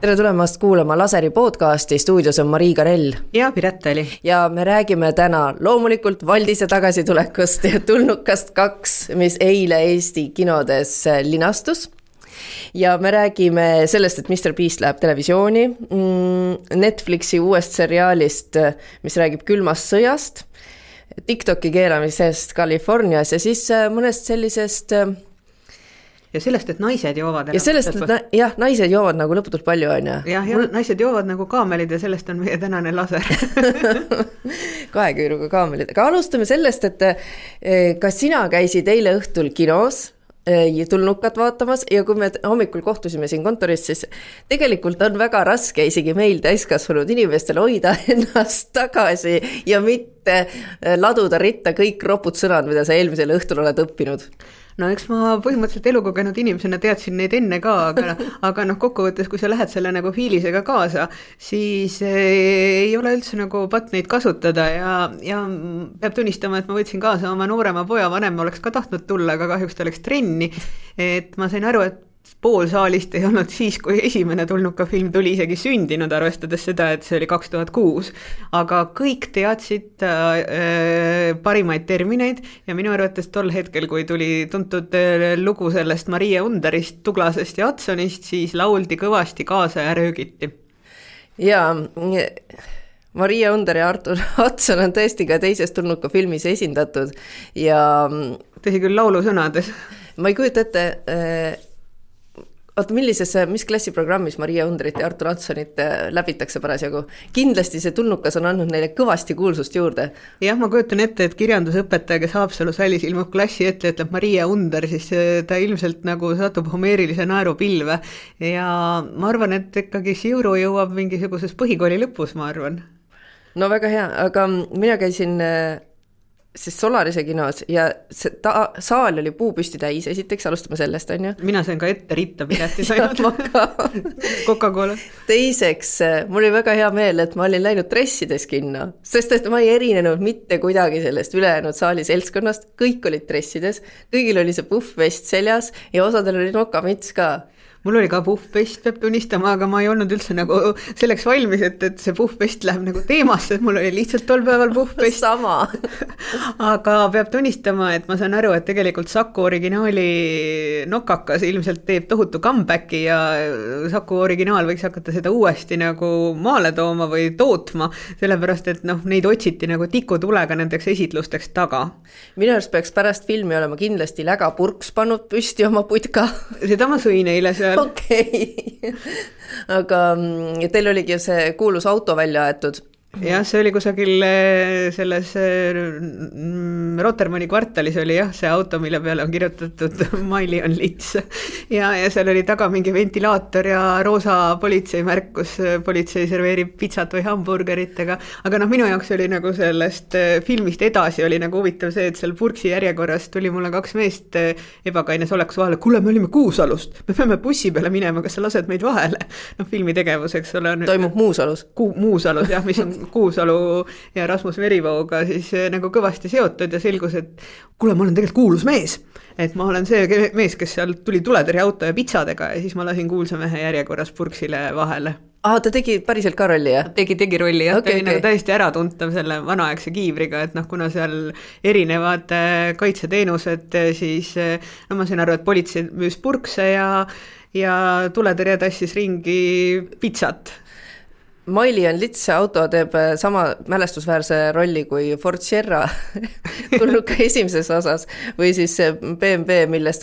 Tere tulemast kuulama Laseri podcasti, stuudios on Marii Karell. Ja Piret Oli. Ja me räägime täna loomulikult Valdise tagasitulekust ja Tulnukast 2, mis eile Eesti kinodes linastus. Ja me räägime sellest, et Mr. Beast läheb televisiooni, Netflixi uuest seriaalist, mis räägib külmast sõjast, TikToki keelamisest Californias ja siis mõnest sellisest... Ja sellest, et naised joovad. Ja sellest, et naised joovad nagu lõputult palju on ja. Ja naised joovad nagu kaamelid ja sellest on meie tänane laser. Kaheküüruga kaamelid. Aga alustame sellest, et kas sina käisid eile õhtul kinos Tulnukat vaatamas ja kui me hommikul kohtusime siin kontoris, siis tegelikult on väga raske isegi meil täiskasvanud inimestel hoida ennast tagasi ja mitte laduda ritta kõik ropud sõnad, mida sa eelmisel õhtul oled õppinud. No eks ma põhimõtteliselt elukogenud inimesena teadsin neid enne ka, aga kokkuvõttes, kui sa lähed selle nagu fiilisega kaasa, siis ei ole üldse nagu pat neid kasutada ja peab tunnistama, et ma võtsin kaasa oma noorema poja, vanem oleks ka tahtnud tulla, aga kahjuks ta oleks trenni, et ma sain aru, et pool saalist ei olnud siis, kui esimene Tulnuka film tuli isegi sündinud, arvestades seda, et see oli 2006. Aga kõik teadsid parimaid termineid ja minu arvates tol hetkel, kui tuli tuntud lugu sellest Maria Underist, Tuglasest ja Hudsonist, siis lauldi kõvasti kaasa ja röögiti. Ja Maria Under ja Artur Hudson on tõesti ka teises Tulnuka filmis esindatud ja... Tõsi küll laulu sõnades. Ma ei kujuta ette... mis klassiprogrammis Maria Underit ja Artur Hudsonit läbitakse parasjagu? Kindlasti see Tulnukas on andnud neile kõvasti kuulsust juurde. Jah, ma kujutan ette, et kirjandusõpetaja, kes Haapsalu salis ilmub klassi ette, ütleb Maria Under, siis ta ilmselt nagu satub homeerilise naerupilve. Ja ma arvan, et ikkagi Siuru jõuab mingisuguses põhikooli lõpus, ma arvan. No väga hea, aga mina käisin... siis Solarise kinos ja saal oli puupüsti täis, esiteks alustame sellest, on ju? Mina sain ka ette ritta pileti saanud Coca-Cola. Teiseks, mul oli väga hea meel, et ma olin läinud dressides kinno, sest et ma ei erinenud mitte kuidagi sellest ülejäänud saali seltskonnast, kõik olid dressides, kõigil oli see puhvvest seljas ja osadel oli nokamits ka. Mul oli ka puhvvest, peab tunnistama, aga ma ei olnud üldse nagu selleks valmis, et see puhvvest läheb nagu teemasse, et mul oli lihtsalt tol päeval puhvvest. Sama. Aga peab tunnistama, et ma saan aru, et tegelikult Saku originaali nokakas ilmselt teeb tohutu comebacki ja Saku originaal võiks hakata seda uuesti nagu maale tooma või tootma, sellepärast, et neid otsiti nagu tikutulega nendeks esitlusteks taga. Minu arust peaks pärast filmi olema kindlasti Läga Purks pannud püsti oma putka. Seda ma sõin eile seal. Okei. Aga teil oligi see kuulus auto välja aetud. Jah, see oli kusagil selles Rotermanni kvartalis oli see auto, mille peale on kirjutatud Maili on lits. Ja seal oli taga mingi ventilaator ja roosa politseimärk, kus politsei serveerib pitsat või hamburgeritega. Aga minu jaoks oli nagu sellest filmist edasi oli nagu huvitav see, et seal Purksi järjekorras tuli mulle 2 meest ebakaines olekus vahele. Kuule, me olime Kuusalust, me peame bussi peale minema, kas sa lased meid vahele? Filmi tegevuseks ole... Toimub Muusalus. Muusalus, jah, mis on Kuusalu ja Rasmus Merivooga siis nagu kõvasti seotud ja selgus, et kuule, ma olen tegelikult kuulus mees. Et ma olen see mees, kes seal tuli tuletõrje auto ja pitsadega ja siis ma lasin kuulsa mehe järjekorras Purksile vahele. Ta tegi päriselt ka rolli, jah? Tegi rolli, jah. Okay, ta oli nagu täiesti äratuntav selle vanaaegse kiivriga, et kuna seal erinevad kaitseteenused, siis ma sain aru, et politsei müüs Purkse ja tuletõrje tassis ringi pitsat. Maili on lits, auto teeb sama mälestusväärse rolli kui Ford Sierra Tulnuka esimeses osas või siis BMW, mis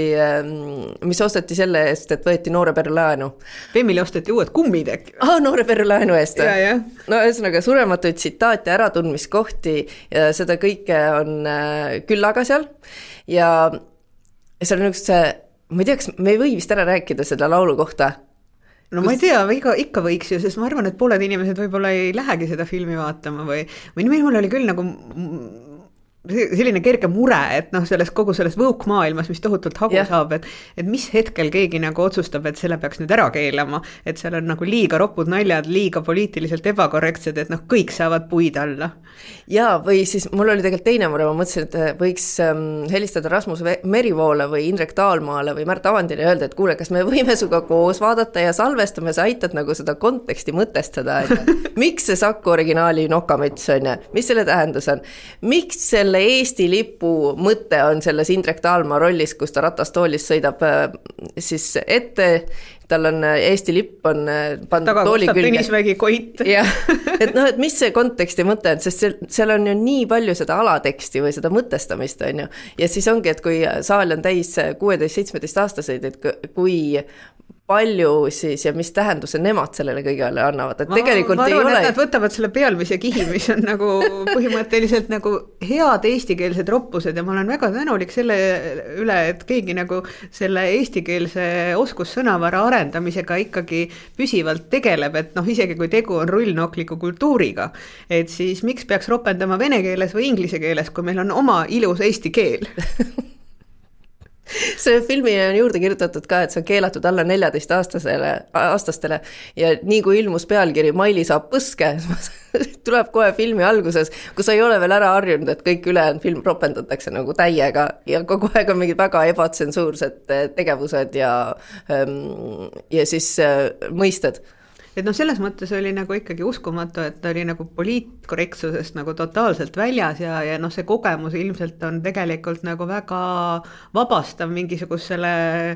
ostati selle eest, et võeti noore perre laenu. BMW-le ostati uued kummid äkki? Noore perre laenu eest. Ja. No ühesõnaga surematuid tsitaate, äratundmiskohti ja seda kõike on küllaga seal ja seal on üks, ma ei tea, kas me ei või vist ära rääkida seda laulu kohta. No ma ei tea, ikka võiks ju, sest ma arvan, et pooled inimesed võib-olla ei lähegi seda filmi vaatama või mul oli küll nagu selline kerge mure, et noh, kogu selles võukmaailmas, mis tohutult hagu saab, et mis hetkel keegi nagu otsustab, et selle peaks nüüd ära keelama, et seal on nagu liiga ropud naljad, liiga poliitiliselt ebakorrektsed, et noh, kõik saavad puid alla. Jaa, või siis mul oli tegelikult teine mure, ma mõtlesin, et võiks helistada Rasmus Merivoole või Indrek Taalmaale või Märt Avandile ja öelda, et kuule, kas me võime suga koos vaadata ja salvestame, sa aitad nagu seda konteksti mõtestada, et miks see Saku originaali nokamüts on ja mis selle tähendus on, miks selle Eesti lipu mõte on selles Indrek Taalma rollis, kus ta ratastoolis sõidab siis ette, tal on Eesti lipp on pandud tooli külge. Taga kostab Tõnismägi Koit. Ja, et noh, et mis see konteksti mõte on, sest seal on ju nii palju seda alateksti või seda mõtestamist on ju. Ja siis ongi, et kui saal on täis 16-17 aastaseid, et kui palju siis ja mis tähenduse nemad sellele kõigele annavad, et tegelikult ma arvan, ei ole. Nad võtavad selle pealmise kihi, mis on nagu põhimõtteliselt nagu head eestikeelsed roppused ja ma olen väga tänulik selle üle, et keegi nagu selle eestikeelse oskussõnavara arendamisega ikkagi püsivalt tegeleb, et noh, isegi kui tegu on rullnokliku kultuuriga, et siis miks peaks ropendama vene keeles või inglise keeles, kui meil on oma ilus eesti keel? See filmi on juurde kirjutatud ka, et see on keelatud alla 14-aastastele ja nii kui ilmus pealkiri Maili saab põske, tuleb kohe filmi alguses, kus ei ole veel ära harjunud, et kõik ülejäänud film propendatakse nagu täiega ja kogu aeg on mingid väga ebatsensuursed tegevused ja siis mõisted. Et noh, selles mõttes oli nagu ikkagi uskumatu, et ta oli nagu poliitkorrektsusest nagu totaalselt väljas ja noh, see kogemus ilmselt on tegelikult nagu väga vabastav mingisugusele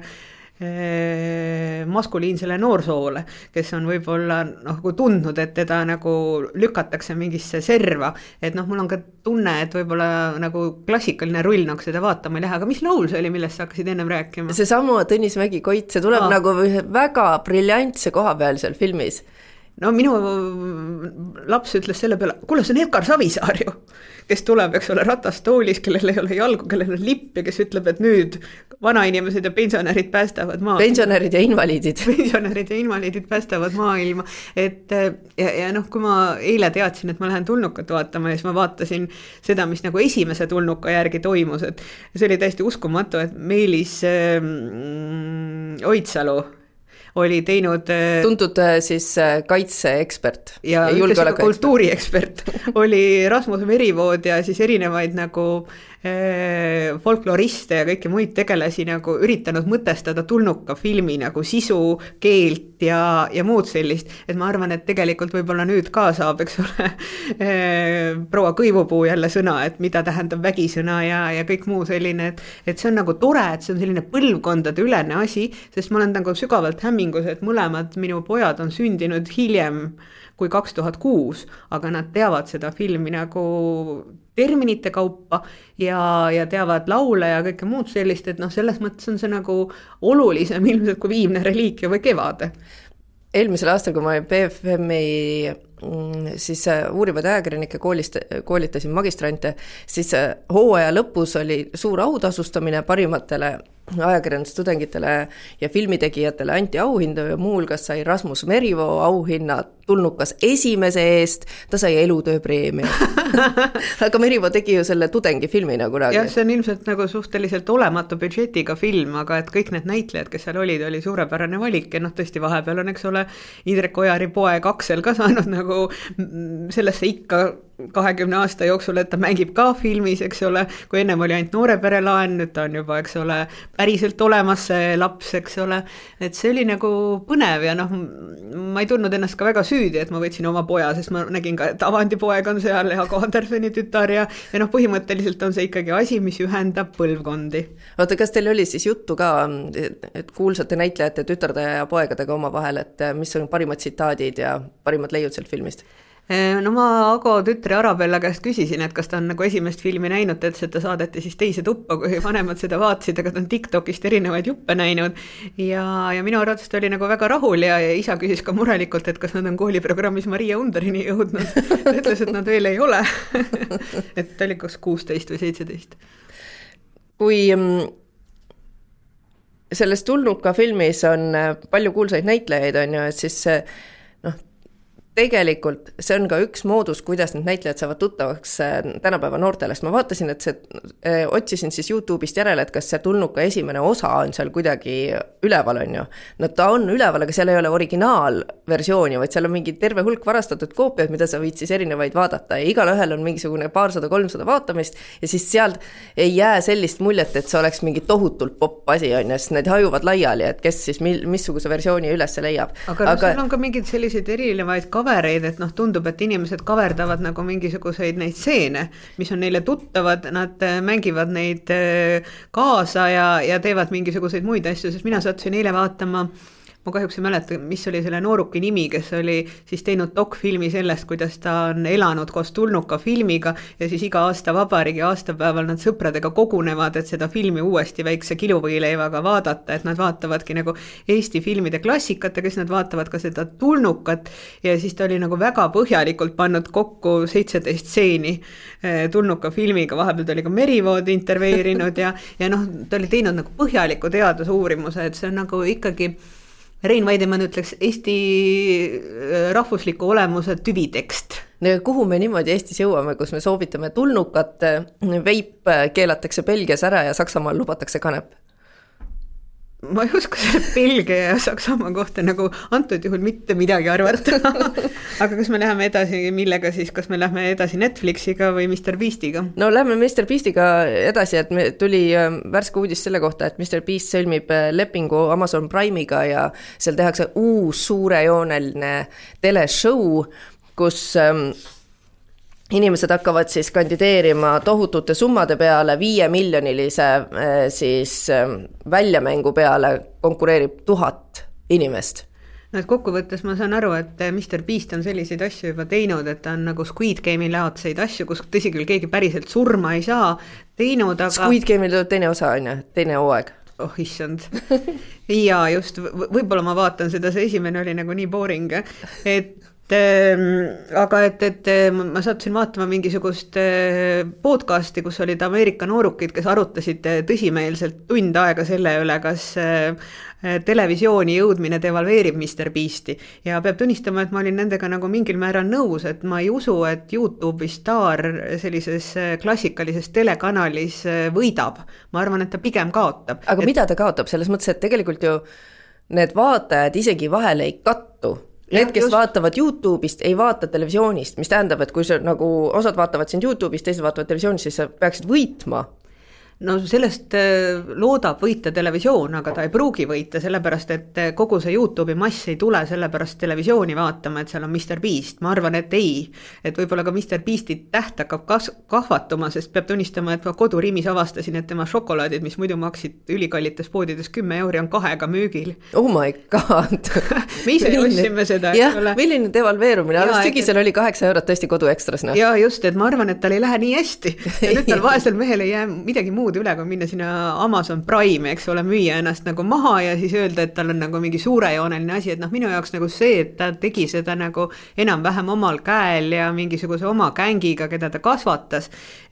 maskuliinsele noorsoole, kes on võib-olla noh, tundnud, et teda nagu lükatakse mingisse serva, et noh, mul on ka tunne, et võib-olla nagu klassikaline rullnokk seda vaatama ei lähe, aga mis laul see oli, millest sa hakkasid ennem rääkima? See samu Tõnismägi Koit, see tuleb nagu väga briljantse koha peal seal filmis. No minu laps ütles selle peale, kuule, see on Edgar Savisaar ju, kes tuleb, eks ole, ratastoolis, kellel ei ole jalgu, kellel on lipp ja kes ütleb, et nüüd vanainimesed ja pensionärid päästavad maailma. Pensionärid ja invaliidid. Pensionärid ja invaliidid päästavad maailma. Et, ja noh, kui ma eile teadsin, et ma lähen tulnukat vaatama ja siis ma vaatasin seda, mis nagu esimese tulnuka järgi toimus, et see oli täiesti uskumatu, et Meelis Oidsalu oli teinud tuntud siis kaitseekspert ja kultuuriekspert oli Rasmus Merivood ja siis erinevaid nagu folkloriste ja kõiki muid tegelasi nagu üritanud mõtestada tulnuka filmi nagu sisu, keelt ja muud sellist, et ma arvan, et tegelikult võib-olla nüüd ka saab, eks ole, proua Kõivupuu jälle sõna, et mida tähendab vägisõna ja kõik muu selline, et see on nagu tore, et see on selline põlvkondade ülene asi, sest ma olen nagu sügavalt hämmingus, et mõlemad minu pojad on sündinud hiljem kui 2006, aga nad teavad seda filmi nagu terminite kaupa ja teavad laule ja kõike muud sellist, et noh, selles mõttes on see nagu olulisem ilmselt kui Viimne reliikia või Kevade. Eelmisel aastal, kui ma BFM-i siis uurivad ajakirjanike koolitasin magistrante, siis hooaja lõpus oli suur autasustamine parimatele ajakirjandustudengitele ja filmitegijatele anti auhindu ja muulgas sai Rasmus Merivoo auhinna tulnukas esimese eest, ta sai elutööpreemia. Aga Merivoo tegi ju selle tudengifilmi nagu kunagi. Jah, see on ilmselt nagu suhteliselt olematu budžetiga film, aga et kõik need näitlejad, kes seal olid, oli suurepärane valik ja noh, tõesti vahepeal on, eks ole, Indrek Ojari poeg Aksel ka saanud nagu sellesse ikka 20 aasta jooksul, et ta mängib ka filmis, eks ole, kui ennem oli ainult Noore pere laen, nüüd ta on juba, eks ole, päriselt olemas see laps, eks ole, et see oli nagu põnev ja noh, ma ei tundnud ennast ka väga süüdi, et ma võtsin oma poja, sest ma nägin ka, et Avandi poeg on seal ja Jaako Andersoni tütar ja noh, põhimõtteliselt on see ikkagi asi, mis ühendab põlvkondi. Oota, kas teil oli siis juttu ka, et kuulsate näitlejate tütarde ja poegadega oma vahel, et mis on parimad tsitaadid ja parimad leiud sealt filmist? No ma Ago tütre Arabella käest küsisin, et kas ta on nagu esimest filmi näinud, et ta saadeti siis teise tuppa, kui vanemad seda vaatasid, aga ta on TikTokist erinevaid juppe näinud ja minu arvates ta oli nagu väga rahul ja isa küsis ka murelikult, et kas nad on kooliprogrammis Maria Underini jõudnud. Ta ütles, et nad veel ei ole. Et ta oli kas 16 või 17. Kui selles tulnuka filmis on palju kuulsaid näitlejaid, on ju, et siis tegelikult see on ka üks moodus, kuidas need näitlejad saavad tuttavaks tänapäeva noortele, sest ma vaatasin, et otsisin siis YouTube'ist järele, et kas see tulnuka esimene osa on seal kuidagi üleval, on ju. No ta on üleval, aga seal ei ole originaalversiooni, vaid seal on mingi terve hulk varastatud koopiaid, mida sa võid siis erinevaid vaadata ja igal ühel on mingisugune 200-300 vaatamist ja siis sealt ei jää sellist muljet, et see oleks mingi tohutult popp asi, on ju, sest need hajuvad laiali, et kes siis missuguse versiooni üles leiab. Aga seal on ka mingid sellised erinevaid kavereid, et tundub, et inimesed kaverdavad nagu mingisuguseid neid stseene, mis on neile tuttavad, nad mängivad neid kaasa ja teevad mingisuguseid muid asju, sest mina sattusin eile vaatama, ma kahjuks ei mäleta, mis oli selle nooruki nimi, kes oli siis teinud dokfilmi sellest, kuidas ta on elanud koos tulnuka filmiga ja siis iga aasta vabariigi aastapäeval nad sõpradega kogunevad, et seda filmi uuesti väikse kiluvõileivaga vaadata, et nad vaatavadki nagu Eesti filmide klassikat ja kes nad vaatavad ka seda tulnukat ja siis ta oli nagu väga põhjalikult pannud kokku 17 stseeni tulnuka filmiga, vahepeal ta oli ka Merivood interveerinud ja ta oli teinud nagu põhjaliku teadusuurimuse, et see on nagu ikkagi Rein Vaidemann ütleks Eesti rahvusliku olemuse tüvitekst. Kuhu me niimoodi Eestis jõuame, kus me soovitame tulnukat, veip keelatakse Belgias ära ja Saksamaal lubatakse kanep? Ma ei oska selle Belgia ja Saksamaa kohta nagu antud juhul mitte midagi arvata. Aga kas me läheme edasi, millega siis, kas me läheme edasi Netflixiga või Mr. Beastiga? No lähme Mr. Beastiga edasi, et tuli värske uudis selle kohta, et Mr. Beast sõlmib lepingu Amazon Prime'iga ja seal tehakse uus suurejooneline teleshow, kus inimesed hakkavad siis kandideerima tohutute summade peale, 5 miljonilise siis väljamängu peale konkureerib 1000 inimest. No et kokkuvõttes ma saan aru, et Mr. Beast on selliseid asju juba teinud, et ta on nagu Squid Game'i laadseid asju, kus tõsi küll keegi päriselt surma ei saa teinud, aga... Squid Game'il tuleb teine osa, on ju, teine hooaeg. Oh, issand. Ja just, võib-olla ma vaatan seda, see esimene oli nagu nii boring, aga ma sattusin vaatama mingisugust podcasti, kus olid Ameerika noorukid, kes arutasid tõsimeelselt tund aega selle üle, kas televisiooni jõudmine devalveerib Mr. Beasti ja peab tunnistama, et ma olin nendega nagu mingil määral nõus, et ma ei usu, et YouTube'i staar sellises klassikalises telekanalis võidab. Ma arvan, et ta pigem kaotab. Aga mida ta kaotab? Selles mõttes, et tegelikult ju need vaatajad isegi vahel ei kattu. Need, kes vaatavad YouTube'ist, ei vaata televisioonist, mis tähendab, et kui sa nagu osad vaatavad sind YouTube'ist, teised vaatavad televisioonist, siis sa peaksid võitma. No sellest loodab võita televisioon, aga ta ei pruugi võita, sellepärast et kogu see YouTube'i mass ei tule sellepärast televisiooni vaatama, et seal on Mr. Beast. Ma arvan, et ei. Et võib-olla ka Mr. Beasti täht hakkab kahvatuma, sest peab tunnistama, et ma koduriimis avastasin, et tema šokolaadid, mis muidu maksid ülikallites poodides 10 euri, on 2 müügil. Oh my god! Me ise ostsime seda. Jah, milline devalveerumine, alles sügisel oli 8 eurot tõesti koduekstrasna. Ja just, et ma arvan, et tal ei lähe nii hästi. Ja nüüd tal vaesel mehel ei jää midagi muud üle, kui minna sinna Amazon Prime, eks ole, müüa ennast nagu maha ja siis öelda, et tal on nagu mingi suurejooneline asi, et minu jaoks nagu see, et ta tegi seda nagu enam-vähem omal käel ja mingisuguse oma gängiga, keda ta kasvatas,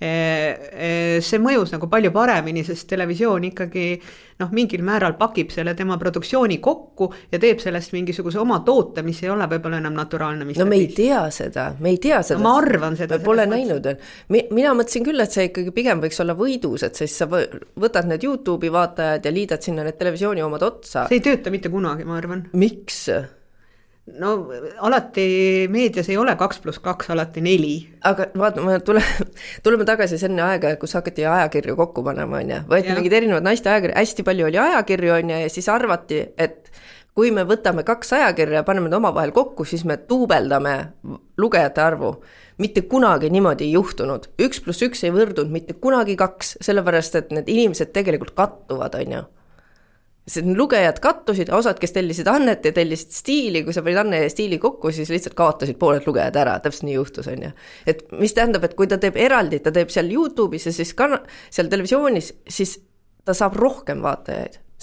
see mõjus nagu palju paremini, sest televisioon ikkagi mingil määral pakib selle tema produktsiooni kokku ja teeb sellest mingisuguse oma toote, mis ei ole võib-olla enam naturaalne. No me ei tea seda. Ma arvan seda. Me pole näinud. Mina mõtlesin küll, et see ikkagi pigem võiks olla võidus, et siis sa võtad need YouTube'i vaatajad ja liidad sinna need televisiooni omad otsa. See ei tööta mitte kunagi, ma arvan. Miks? No alati meedias ei ole 2+2, alati 4. Aga vaatame, tuleme tagasi senne aega, kus hakati ajakirju kokku panema, on ja. Võeti mingid erinevad naiste ajakirju, hästi palju oli ajakirju, on ja siis arvati, et kui me võtame 2 ajakirja ja paneme omavahel kokku, siis me tuubeldame lugejate arvu. Mitte kunagi niimoodi ei juhtunud. 1+1 ei võrdunud mitte kunagi 2, sellepärast, et need inimesed tegelikult kattuvad, on ja. Lugejad kattusid, osad, kes tellisid Annet ja tellisid Stiili, kui sa panid Anne ja Stiili kokku, siis lihtsalt kaotasid pooled lugejad ära, täpselt nii juhtus, on ja. Et mis tähendab, et kui ta teeb eraldi, ta teeb seal YouTube'is ja siis seal televisioonis, siis ta saab rohkem vaatajaid.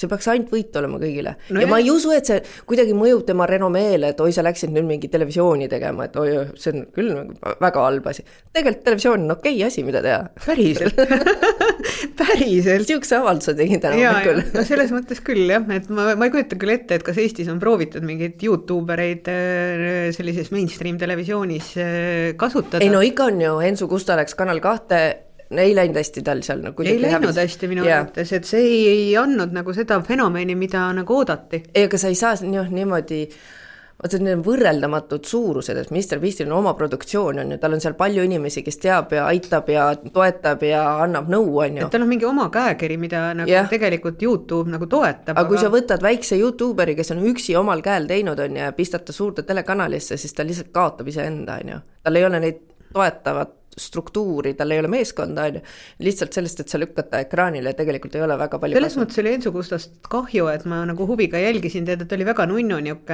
see peaks ainult võit olema kõigile. Ja ma ei usu, et see kuidagi mõjub tema renomeele, et oi, sa läksid nüüd mingi televisiooni tegema, et oi, see on küll väga halb asi. Tegelikult televisioon on okei asi, mida teha. Päriselt. Päriselt. Siukse avalduse tegin täna hommikul. No selles mõttes küll, jah, et ma ei kujuta küll ette, et kas Eestis on proovitud mingeid YouTubereid sellises mainstream televisioonis kasutada. Ei no ikka on ju, Ensu Kusta läks Kanal 2, ei läinud hästi tal seal. Ei läinud hästi minu arvates, et see ei andnud nagu seda fenomeni, mida nagu oodati. Ei, aga sa ei saa niimoodi, vaata need võrreldamatud suurused, et Mr. Beastil on oma produktsioon, on ju, tal on seal palju inimesi, kes teab ja aitab ja toetab ja annab nõu, on ju. Et tal on mingi oma käekiri, mida nagu tegelikult YouTube nagu toetab. Aga kui sa võtad väikse YouTuberi, kes on üksi omal käel teinud, on ju, ja pistata suurde telekanalisse, siis ta lihtsalt kaotab ise enda, on ju. Tal ei ole neid toetavat struktuuri, tal ei ole meeskonda, lihtsalt sellest, et sa lükkata ekraanile, tegelikult ei ole väga palju selles mõttes oli Ensu Kustast kahju, et ma nagu huviga jälgisin teda, et oli väga nunnu niuke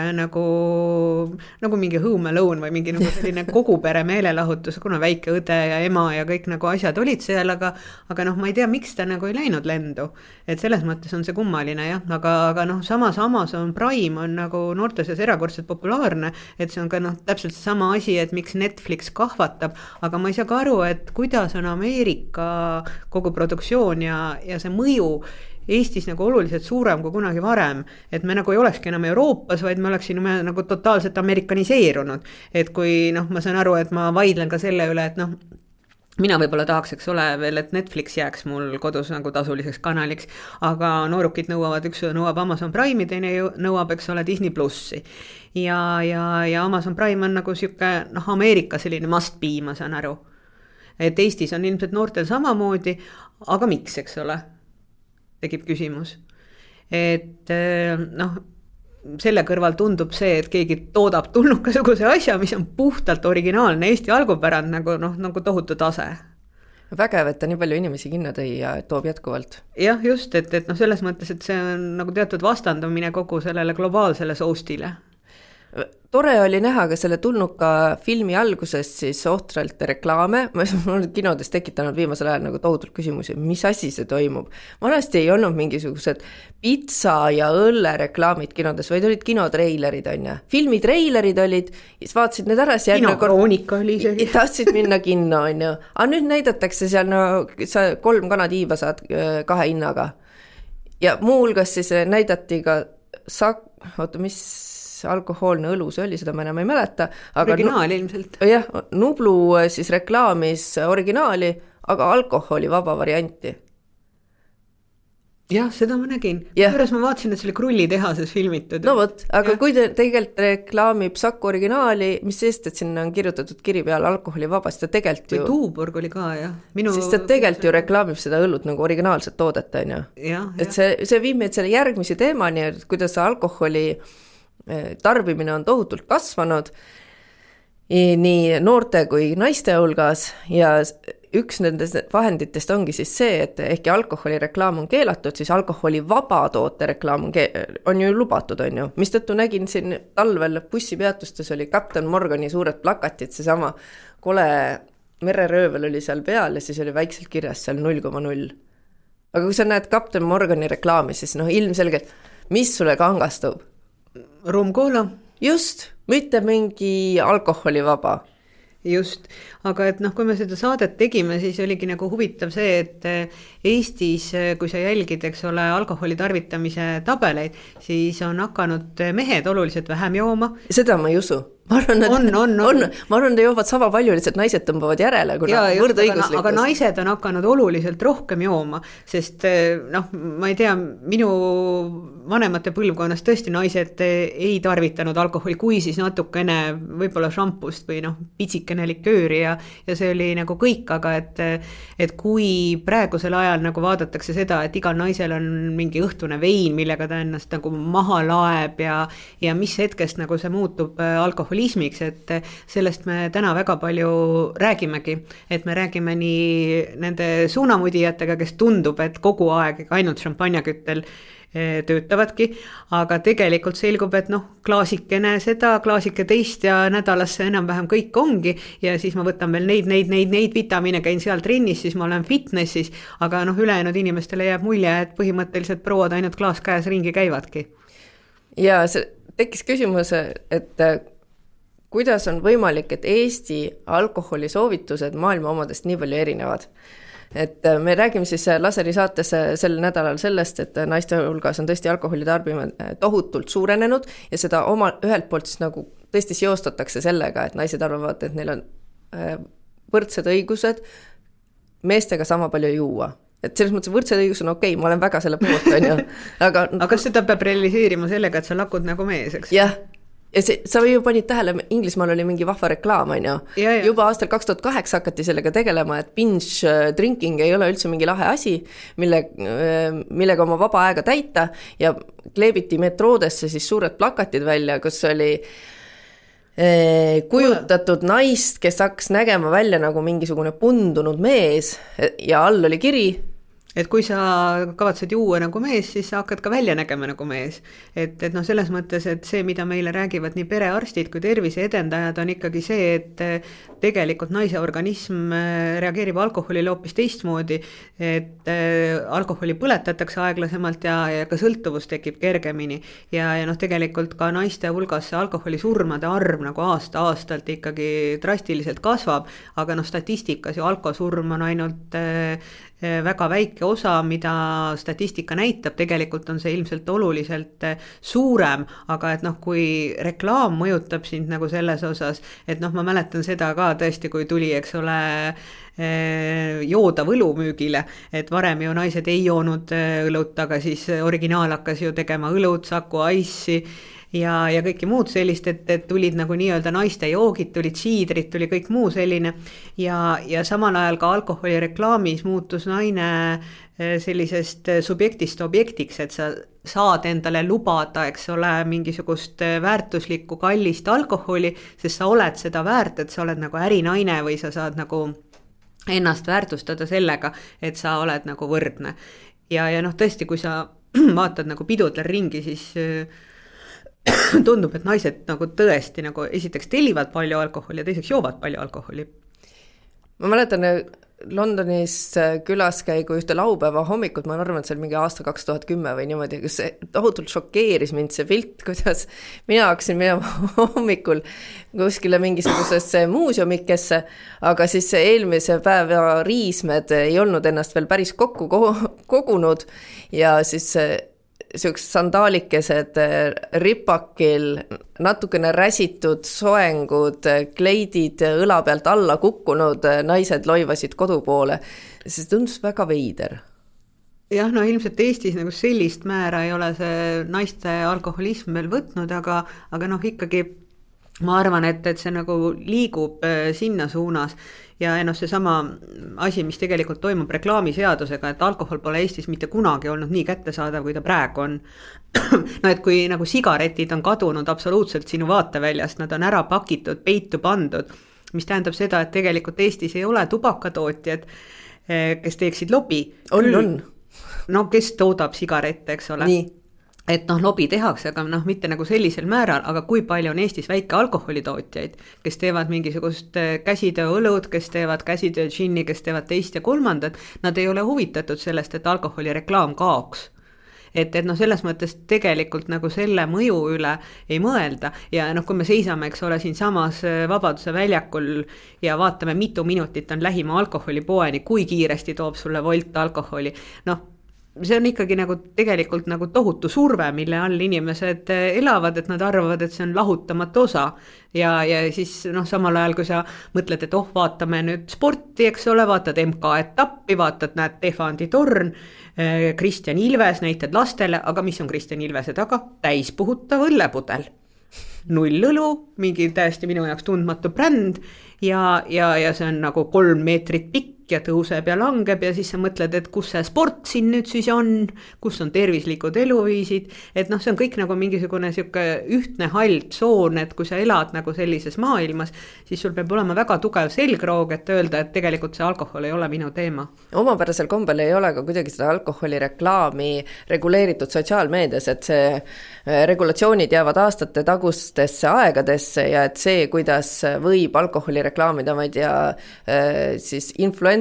nagu mingi Home Alone või mingi nagu selline kogupere meelelahutus, kuna väike õde ja ema ja kõik nagu asjad olid seal, aga noh, ma ei tea, miks ta nagu ei läinud lendu. Et selles mõttes on see kummaline, jah, aga noh, samas Amazon Prime on nagu noorteses erakordselt populaarne, et see on ka noh, täpselt sama asi, et miks Netflix kahvatab, aga ma ei saa ka aru, et kuidas on Ameerika kogu produktsioon ja see mõju Eestis nagu oluliselt suurem kui kunagi varem, et me nagu ei olekski enam Euroopas, vaid me oleksime nagu totaalselt amerikaniseerunud, et kui noh, ma saan aru, et ma vaidlen ka selle üle, et noh, mina võib-olla tahaks, eks ole veel, et Netflix jääks mul kodus nagu tasuliseks kanaliks, aga noorukid nõuavad, üks nõuab Amazon Prime'i, teine nõuab, eks ole, Disney Plussi. Ja Amazon Prime on nagu siuke, noh, Ameerika selline must be, ma saan aru. Et Eestis on ilmselt noortel samamoodi, aga miks, eks ole? Tekib küsimus. Et noh, selle kõrval tundub see, et keegi toodab tulnukasuguse asja, mis on puhtalt originaalne Eesti algupärand, nagu tohutu tase. Vägev, et ta nii palju inimesi kinno tõi ja toob jätkuvalt. Jah, just, et noh, selles mõttes, et see on nagu teatud vastandumine kogu sellele globaalsele soustile. Tore oli näha ka selle tulnuka filmi alguses siis ohtralt reklaame, ma olen kinodes tekitanud viimasel ajal nagu tohutult küsimusi, mis asi see toimub. Vanasti ei olnud mingisugused pitsa ja õlle reklaamid kinodes, vaid olid kinotreilerid, on ja. Filmitreilerid olid, siis vaatasid need ära. Kinokroonika oli see. Tahtsid minna kinno, on ju. Aga nüüd näidatakse seal, no sa 3 kanatiiva saad 2 hinnaga. Ja muuhulgas siis näidati ka mis alkohoolne õlu see oli, seda ma enam ei mäleta. Aga originaal ilmselt. Jah, Nublu siis reklaamis originaali, aga alkoholivaba varianti. Jah, seda ma nägin. Pärast ma vaatasin, et see oli Krullitehases filmitud. No võt, aga kui te tegelikult reklaamib Saku originaali, mis sest, et sinna on kirjutatud kiri peal alkoholivaba, siis ta tegelikult ju... Või Tuuborg oli ka, jah. Siis ta tegelikult ju reklaamib seda õlut nagu originaalset toodet, on ju. Et see viib meid selle järgmise teemani, et kuidas alkoholi tarbimine on tohutult kasvanud nii noorte kui naiste hulgas ja üks nendest vahenditest ongi siis see, et ehkki alkoholireklaam on keelatud, siis alkoholivaba toote reklaam on ju lubatud, on ju. Mistõttu nägin siin talvel bussipeatustes oli Captain Morgani suured plakatid, seesama kole mereröövel oli seal peal ja siis oli väikselt kirjas seal 0,0. Aga kui sa näed Captain Morgani reklaami, siis noh, ilmselgelt, mis sulle kangastub? Rumkoola. Just, mitte mingi alkoholivaba. Just, aga et noh, kui me seda saadet tegime, siis oligi nagu huvitav see, et Eestis, kui sa jälgid, eks ole, alkoholi tarvitamise tabeleid, siis on hakanud mehed oluliselt vähem jooma. Seda ma ei usu. Ma arvan, et joovad sama palju, lihtsalt naised tõmbavad järele, kuna võrdõiguslikkus. Aga naised on hakanud oluliselt rohkem jooma, sest noh, ma ei tea, minu vanemate põlvkonnas tõesti naised ei tarvitanud alkoholi, kui siis natukene võib-olla šampust või noh, pitsikene likööri ja see oli nagu kõik, aga et kui praegusel ajal nagu vaadatakse seda, et igal naisel on mingi õhtune vein, millega ta ennast nagu maha laeb ja mis hetkest nagu see muutub alkoholismiks, et sellest me täna väga palju räägimegi, et me räägime nii nende suunamudijatega, kes tundub, et kogu aeg ainult šampanjaküttel töötavadki, aga tegelikult selgub, et noh, klaasikene seda, klaasike teist ja nädalas see enam-vähem kõik ongi ja siis ma võtan veel neid vitamiine, käin seal trennis, siis ma olen fitnessis, aga noh, ülejäänud inimestele jääb mulje, et põhimõtteliselt prouad ainult klaas käes ringi käivadki. Ja see tekkis küsimus, et kuidas on võimalik, et Eesti alkoholisoovitused maailma omadest nii palju erinevad? Et me räägime siis Laseri saates sel nädalal sellest, et naiste hulgas on tõesti alkoholi tarbimine tohutult suurenenud ja seda ühelt poolt siis nagu tõesti seostatakse sellega, et naised arvavad, et neil on võrdsed õigused meestega sama palju juua. Et selles mõttes võrdsed õigus on okei, ma olen väga selle poolt, on ju. Aga seda peab realiseerima sellega, et sa lakud nagu mees, eks? Jah. Ja sa ju panid tähele, Inglismaal oli mingi vahva reklaam, on ju. Juba aastal 2008 hakati sellega tegelema, et binge drinking ei ole üldse mingi lahe asi, millega oma vaba aega täita ja kleebiti metroodesse siis suured plakatid välja, kus oli kujutatud naist, kes hakkas nägema välja nagu mingisugune pundunud mees ja all oli kiri, et kui sa kavatsed juua nagu mees, siis sa hakkad ka välja nägema nagu mees. Et noh, selles mõttes, et see, mida meile räägivad nii perearstid kui terviseedendajad, on ikkagi see, et tegelikult naise organism reageerib alkoholile hoopis teistmoodi, et alkoholi põletatakse aeglasemalt ja ka sõltuvus tekib kergemini. Ja noh, tegelikult ka naiste hulgas see alkoholisurmade arv nagu aasta-aastalt ikkagi drastiliselt kasvab, aga noh, statistikas ju alkosurm on ainult väga väike osa, mida statistika näitab, tegelikult on see ilmselt oluliselt suurem, aga et noh, kui reklaam mõjutab sind nagu selles osas, et noh, ma mäletan seda ka tõesti, kui tuli, eks ole, jooda võlumüügile, et varem ju naised ei joonud õlut, aga siis originaal hakkas ju tegema õlut, Saku Ice'i ja kõiki muud sellist, et tulid nagu nii-öelda naiste joogid, tulid siidrid, tuli kõik muu selline ja samal ajal ka alkoholi reklaamis muutus naine sellisest subjektist objektiks, et sa saad endale lubada, eks ole, mingisugust väärtuslikku kallist alkoholi, sest sa oled seda väärt, et sa oled nagu ärinaine või sa saad nagu ennast väärtustada sellega, et sa oled nagu võrdne. Ja noh, tõesti, kui sa vaatad nagu pidudel ringi, siis tundub, et naised nagu tõesti nagu esiteks tellivad palju alkoholi ja teiseks joovad palju alkoholi. Ma mäletan Londonis külaskäigu ühte laupäeva hommikut, ma arvan, et see oli mingi aasta 2010 või niimoodi, kus tohutult šokeeris mind see pilt, kuidas mina hakkasin minema hommikul kuskile mingisugusesse muuseumikesse, aga siis eelmise päeva riismed ei olnud ennast veel päris kokku kogunud ja siis sellised sandaalikesed ripakil, natukene räsitud soengud, kleidid õla pealt alla kukkunud, naised loivasid kodu poole. See tundus väga veider. Jah, no ilmselt Eestis nagu sellist määra ei ole see naiste alkoholism veel võtnud, aga noh, ikkagi ma arvan, et see nagu liigub sinna suunas ja see sama asi, mis tegelikult toimub reklaamiseadusega, et alkohol pole Eestis mitte kunagi olnud nii kättesaadav, kui ta praegu on. No et kui nagu sigaretid on kadunud absoluutselt sinu vaateväljast, nad on ära pakitud, peitu pandud, mis tähendab seda, et tegelikult Eestis ei ole tubakatootjad, kes teeksid lobi. On. No kes toodab sigarette, eks ole? Nii. Et noh, lobi tehakse, aga noh, mitte nagu sellisel määral, aga kui palju on Eestis väike alkoholitootjaid, kes teevad mingisugust käsitöö õlut, kes teevad käsitöö džinni, kes teevad teist ja kolmandat, nad ei ole huvitatud sellest, et alkoholireklaam kaoks. Et noh, selles mõttes tegelikult nagu selle mõju üle ei mõelda ja noh, kui me seisame, eks ole, siin samas Vabaduse väljakul ja vaatame, mitu minutit on lähima alkoholipoeni, kui kiiresti toob sulle Volt alkoholi, noh, see on ikkagi nagu tegelikult nagu tohutu surve, mille all inimesed elavad, et nad arvavad, et see on lahutamatu osa ja siis noh, samal ajal, kui sa mõtled, et vaatame nüüd sporti, eks ole, vaatad MK-etappi, vaatad, näed Tehvandi torn, Kristjan Ilves näitad lastele, aga mis on Kristjan Ilvese taga? Täispuhutav õllepudel. 0 õlu, mingi täiesti minu jaoks tundmatu bränd ja see on nagu 3 meetrit pikk ja tõuseb ja langeb ja siis sa mõtled, et kus see sport siin nüüd siis on, kus on tervislikud eluviisid, et noh, see on kõik nagu mingisugune sihuke ühtne hall tsoon, et kui sa elad nagu sellises maailmas, siis sul peab olema väga tugev selgroog, et öelda, et tegelikult see alkohol ei ole minu teema. Omapärasel kombel ei ole ka kuidagi seda alkoholireklaami reguleeritud sotsiaalmeedias, et see regulatsioonid jäävad aastate tagustesse aegadesse ja et see, kuidas võib alkoholireklaamida, ma ei tea, siis influencer,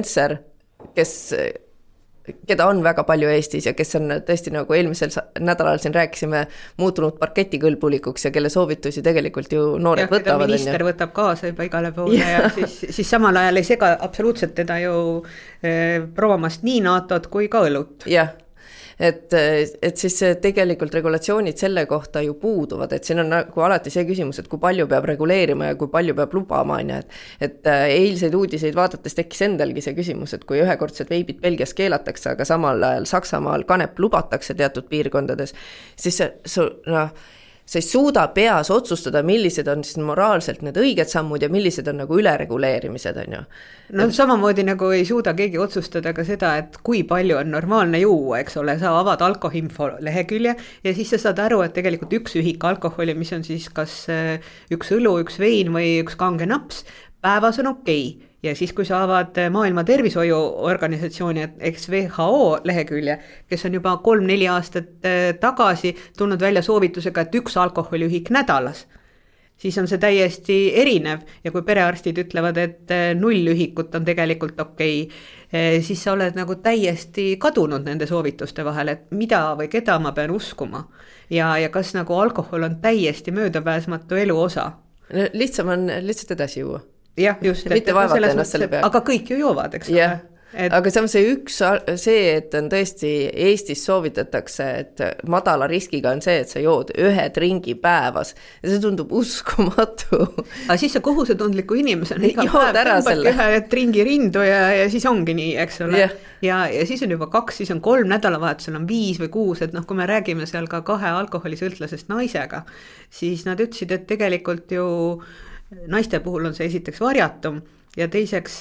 keda on väga palju Eestis ja kes on tõesti nagu eelmisel nädalal siin rääkisime muutunud parketikõlbulikuks ja kelle soovitusi tegelikult ju noored võtavad. Minister võtab kaasa juba igale poole ja siis samal ajal ei sega absoluutselt teda ju proomast nii NATO-t kui ka õlut. Jah. Et siis tegelikult regulatsioonid selle kohta ju puuduvad, et siin on nagu alati see küsimus, et kui palju peab reguleerima ja kui palju peab lubama, et eilseid uudiseid vaadates tekkis endalgi see küsimus, et kui ühekordsed veibid Belgias keelatakse, aga samal ajal Saksamaal kanep lubatakse teatud piirkondades, siis sa ei suuda peas otsustada, millised on siis moraalselt need õiged sammud ja millised on nagu ülereguleerimised, on ju. No samamoodi nagu ei suuda keegi otsustada ka seda, et kui palju on normaalne juua, eks ole, sa avad alkohinfo lehekülje ja siis sa saad aru, et tegelikult üks ühik alkoholi, mis on siis kas üks õlu, üks vein või üks kange naps, päevas on okei. Ja siis, kui sa avad Maailma Tervishoiuorganisatsiooni ehk WHO lehekülje, kes on juba 3-4 aastat tagasi tulnud välja soovitusega, et üks alkoholiühik nädalas, siis on see täiesti erinev ja kui perearstid ütlevad, et 0 ühikut on tegelikult okei, siis sa oled nagu täiesti kadunud nende soovituste vahel, et mida või keda ma pean uskuma ja kas nagu alkohol on täiesti möödapääsmatu elu osa. Lihtsam on lihtsalt edasi juua. Jah, just. Mitte vaevata ennast selle peale. Aga kõik ju joovad, eks ole. Aga see, et on tõesti Eestis soovitatakse, et madala riskiga on see, et sa jood 1 dringi päevas ja see tundub uskumatu. Aga siis sa kohusetundliku inimesena iga päev tõmbadki 1 dringi rindu ja siis ongi nii, eks ole. Ja siis on juba 2, siis on 3 nädalavahetusel on 5 või 6, et noh, kui me räägime seal ka 2 alkoholisõltlasest naisega, siis nad ütlesid, et tegelikult ju naiste puhul on see esiteks varjatum ja teiseks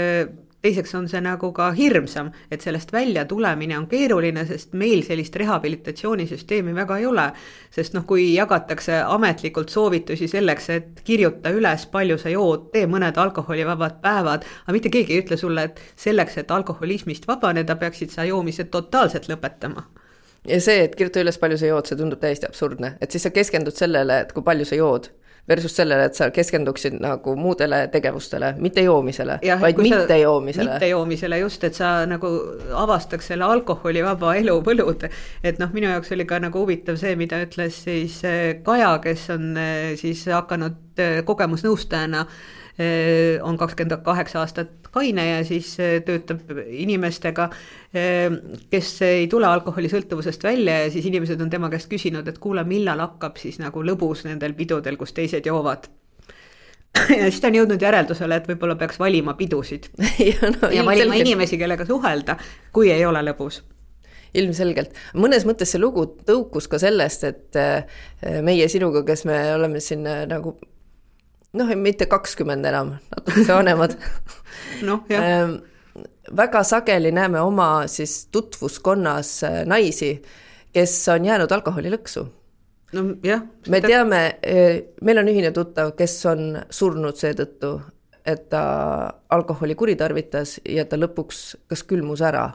on see nagu ka hirmsam, et sellest välja tulemine on keeruline, sest meil sellist rehabilitatsioonisüsteemi väga ei ole, sest noh, kui jagatakse ametlikult soovitusi selleks, et kirjuta üles, palju sa jood, tee mõned alkoholivabad päevad, aga mitte keegi ei ütle sulle, et selleks, et alkoholismist vabaneda, peaksid sa joomised totaalselt lõpetama. Ja see, et kirjuta üles, palju sa jood, see tundub täiesti absurdne, et siis sa keskendud sellele, et kui palju sa jood, versus sellele, et sa keskenduksid nagu muudele tegevustele, mitte joomisele, vaid mitte joomisele. Mitte joomisele just, et sa nagu avastaks selle alkoholivaba elu võlud. Et noh, minu jaoks oli ka nagu huvitav see, mida ütles siis Kaja, kes on siis hakanud kogemusnõustajana, on 28 aastat kaine ja siis töötab inimestega, kes ei tule alkoholisõltuvusest välja ja siis inimesed on tema käest küsinud, et kuule, millal hakkab siis nagu lõbus nendel pidudel, kus teised joovad. Ja siis ta on jõudnud järeldusele, et võib-olla peaks valima pidusid ja valima inimesi, kellega suhelda, kui ei ole lõbus. Ilmselgelt. Mõnes mõttes see lugu tõukus ka sellest, et meie sinuga, kes me oleme siin nagu mitte 20 enam, natuke vanemad. Väga sageli näeme oma siis tutvuskonnas naisi, kes on jäänud alkoholilõksu. Me teame, meil on ühine tuttav, kes on surnud seetõttu, et ta alkoholi kuritarvitas ja ta lõpuks kas külmus ära.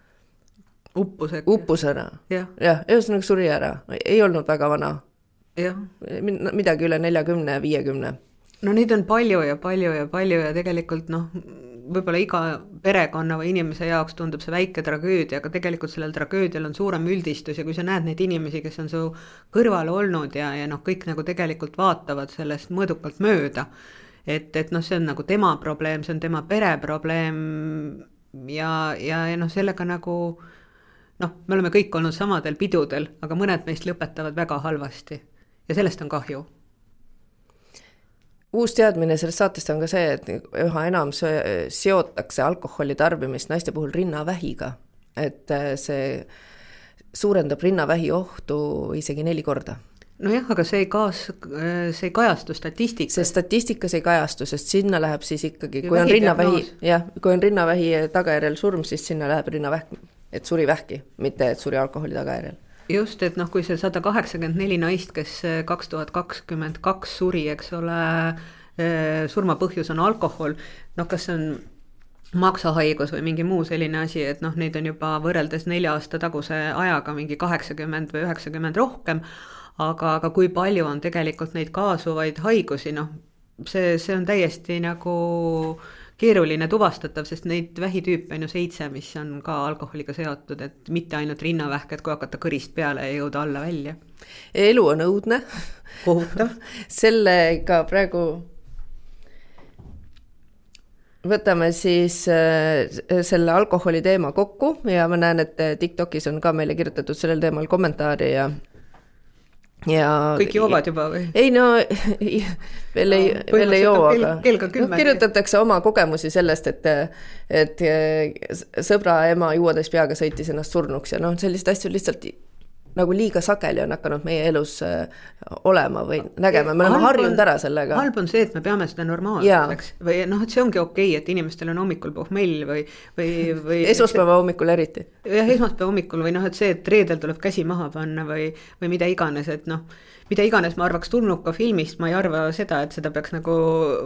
Uppus ära. Ja, ühesõnaga suri ära. Ei olnud väga vana. Midagi üle 40-50. No neid on palju ja tegelikult võib-olla iga perekonna või inimese jaoks tundub see väike tragöödia, aga tegelikult sellel tragöödial on suurem üldistus ja kui sa näed neid inimesi, kes on su kõrval olnud ja kõik nagu tegelikult vaatavad sellest mõõdukalt mööda, et see on nagu tema probleem, see on tema pere probleem ja sellega nagu me oleme kõik olnud samadel pidudel, aga mõned meist lõpetavad väga halvasti ja sellest on kahju. Uus teadmine sellest saatest on ka see, et üha enam seotakse alkoholi tarbimist naiste puhul rinnavähiga, et see suurendab rinnavähi ohtu isegi 4 korda. nojah, aga see ei kajastu statistikas. See statistikas ei kajastu, sest sinna läheb siis ikkagi, kui on rinnavähi, kui on rinnavähi tagajärjel surm, siis sinna läheb rinnavähk, et suri vähki, mitte et suri alkoholi tagajärjel. Just, et noh, kui see 184 naist, kes 2022 suri, eks ole, surmapõhjus on alkohol, noh, kas see on maksahaigus või mingi muu selline asi, et noh, neid on juba võrreldes 4 aasta taguse ajaga mingi 80 või 90 rohkem, aga kui palju on tegelikult neid kaasuvaid haigusi, noh, see on täiesti nagu keeruline tuvastatav, sest neid vähitüüpe on ju 7, mis on ka alkoholiga seotud, et mitte ainult rinnavähk, et kui hakata kõrist peale ja jõuda alla välja. Elu on õudne. Kohutav. Sellega praegu võtame siis selle alkoholi teema kokku ja ma näen, et TikTokis on ka meile kirjutatud sellel teemal kommentaari ja kõik joovad juba või? Ei no, veel ei joo, aga kirjutatakse oma kogemusi sellest, et sõbra ema juuades peaga sõitis ennast surnuks ja noh, sellised asju lihtsalt nagu liiga sageli on hakanud meie elus olema või nägema, me oleme harjunud ära sellega. Halb on see, et me peame seda normaalseks või noh, et see ongi okei, et inimestel on hommikul pohmell või esmaspäeva hommikul eriti. Jah, esmaspäeva hommikul või noh, et see, et reedel tuleb käsi maha panna või mida iganes, et noh, mida iganes ma arvaks tulnuka filmist, ma ei arva seda, et seda peaks nagu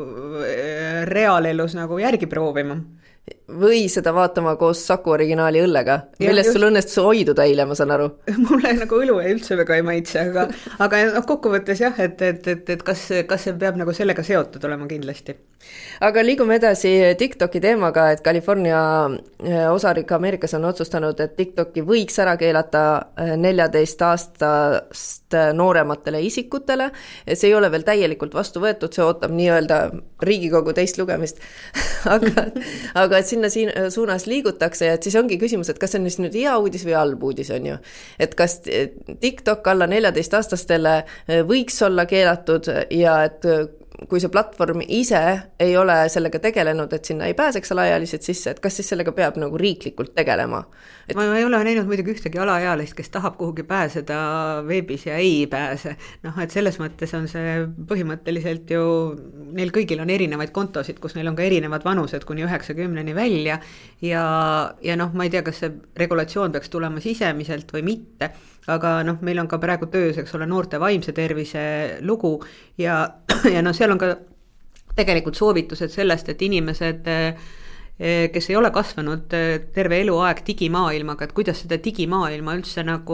reaalelus nagu järgi proovima. Või seda vaatama koos Saku originaali õllega, millest sul õnnestus hoiduda eile, ma saan aru. Mulle nagu õlu üldse väga ei maitse, aga kokkuvõttes jah, et kas see peab nagu sellega seotud olema kindlasti. Aga liigume edasi TikToki teemaga, et California osariik Ameerikas on otsustanud, et TikToki võiks ära keelata 14 aastast noorematele isikutele. See ei ole veel täielikult vastu võetud, see ootab nii-öelda Riigikogu teist lugemist. aga et sinna suunas liigutakse ja et siis ongi küsimus, et kas see on nüüd hea uudis või halb uudis on ju. Et kas TikTok alla 14 aastastele võiks olla keelatud ja et kui see platvorm ise ei ole sellega tegelenud, et sinna ei pääseks alaealised sisse, et kas siis sellega peab nagu riiklikult tegelema? Ma ei ole näinud muidugi ühtegi alaealist, kes tahab kuhugi pääseda veebis ja ei pääse. Noh, et selles mõttes on see põhimõtteliselt ju, neil kõigil on erinevaid kontosid, kus neil on ka erinevad vanused kuni 90-ni välja ja noh, ma ei tea, kas see regulatsioon peaks tulema sisemiselt või mitte, aga noh, meil on ka praegu töös, eks ole, noorte vaimse tervise lugu ja noh, seal on ka tegelikult soovitused sellest, et inimesed, kes ei ole kasvanud terve eluaeg digimaailmaga, et kuidas seda digimaailma üldse nagu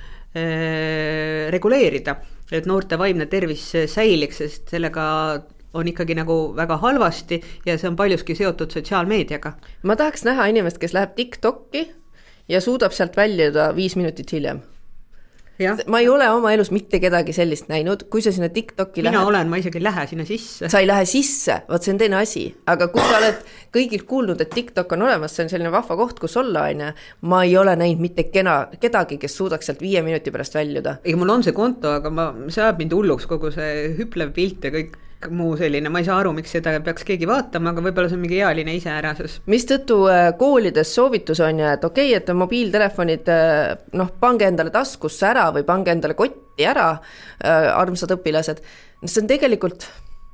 reguleerida, et noorte vaimne tervis säiliks, sest sellega on ikkagi nagu väga halvasti ja see on paljuski seotud sotsiaalmeediaga. Ma tahaks näha inimest, kes läheb TikTokki ja suudab sealt väljuda 5 minutit hiljem. Ja. Ma ei ole oma elus mitte kedagi sellist näinud, kui sa sinna TikTokki lähed. Mina olen, ma isegi lähe sinna sisse. Sa ei lähe sisse, vaat see on teine asi. Aga kui sa oled kõigilt kuulnud, et TikTok on olemas, see on selline vahva koht, kus olla, ma ei ole näinud mitte kedagi, kes suudaks sealt 5 minuti pärast väljuda. Ei, mul on see konto, aga see ajab mind hulluks kogu see hüplev pilt ja kõik muu selline, ma ei saa aru, miks seda peaks keegi vaatama, aga võib-olla see on mingi ealine iseärasus. Mistõttu koolides soovitus on ja, et okei, et mobiiltelefonid, noh, pange endale taskusse ära või pange endale kotti ära, armsad õpilased. See on tegelikult,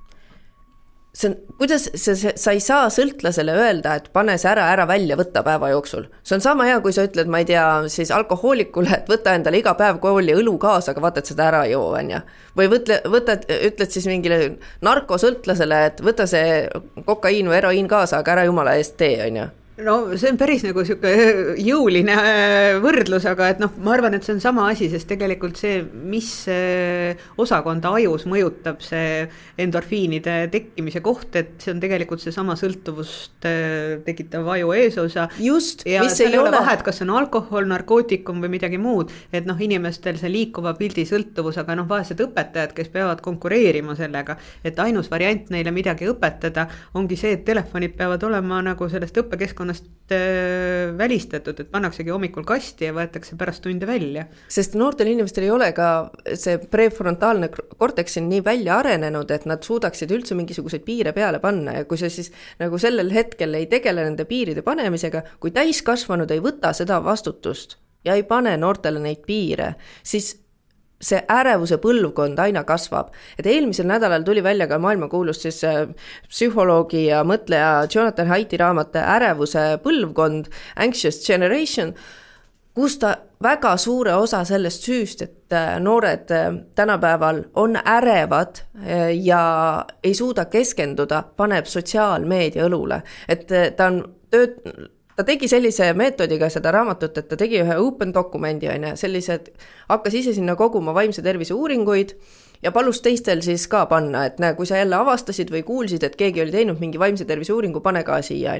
kuidas sa ei saa sõltlasele öelda, et pane see ära välja, võtta päeva jooksul. See on sama hea, kui sa ütled, ma ei tea, siis alkohoolikule, et võta endale iga päev kooli õlu kaasa, aga vaata, et seda ära joo, on ja. Või ütled siis mingile narkosõltlasele, et võta see kokaiin või eroiin kaasa, aga ära jumala eest tee, on ja. No see on päris nagu siuke jõuline võrdlus, aga et noh, ma arvan, et see on sama asi, sest tegelikult see, mis osakonda ajus mõjutab see endorfiinide tekkimise koht, et see on tegelikult see sama sõltuvust tekitav aju eesosa. Just, ja mis ei ole vahet, kas on alkohol, narkootikum või midagi muud, et noh, inimestel see liikuva pildi sõltuvus, aga noh, vaesed õpetajad, kes peavad konkureerima sellega, et ainus variant neile midagi õpetada ongi see, et telefonid peavad olema nagu sellest õppekeskkonnast välistatud, et pannaksegi hommikul kasti ja võetakse pärast tunde välja. Sest noortel inimestel ei ole ka see prefrontaalne korteks on nii välja arenenud, et nad suudaksid üldse mingisuguseid piire peale panna ja kui see siis nagu sellel hetkel ei tegele nende piiride panemisega, kui täiskasvanud ei võta seda vastutust ja ei pane noortele neid piire, siis see ärevuse põlvkond aina kasvab. Et eelmisel nädalal tuli välja ka maailmakuulus siis psühholoogi ja mõtleja Jonathan Haitti raamat Ärevuse põlvkond, Anxious Generation, kus ta väga suure osa sellest süüst, et noored tänapäeval on ärevad ja ei suuda keskenduda, paneb sotsiaalmeedia õlule. Et ta tegi sellise meetodiga seda raamatut, et ta tegi ühe open dokumendi, sellised, hakkas ise sinna koguma vaimse tervise uuringuid ja palus teistel siis ka panna, et näe, kui sa jälle avastasid või kuulsid, et keegi oli teinud mingi vaimse tervise uuringu, pane ka siia.